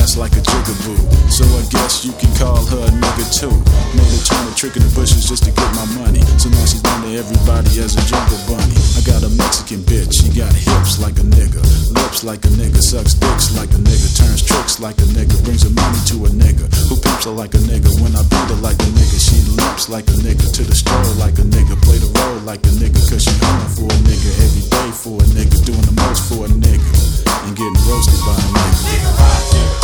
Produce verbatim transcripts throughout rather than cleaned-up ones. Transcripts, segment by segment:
ass like a jigaboo. So I guess you can call her a nigga too. Made her turn a trick in the bushes just to get my money. So now she's known to everybody as a jungle bunny. I got a Mexican bitch, she got hips like a nigga, lips like a nigga, sucks dicks like a nigga, turns tricks like a nigga, brings her money to a nigga, who pimps her like a nigga. When I beat her like a nigga, she lips like a nigga, to the stroll like a nigga, play the role like a nigga, cause she hunting for a nigga, every day for a nigga, doing the most for a nigga, and getting roasted by a nigga.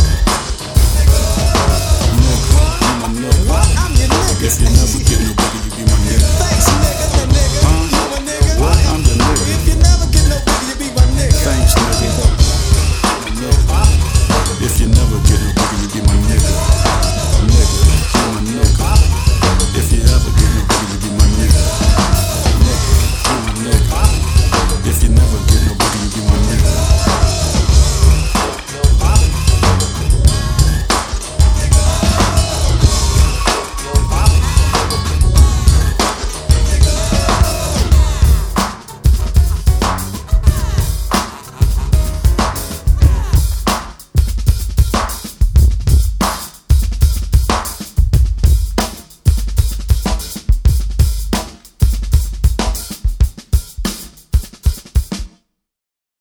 If you never get no bigger, you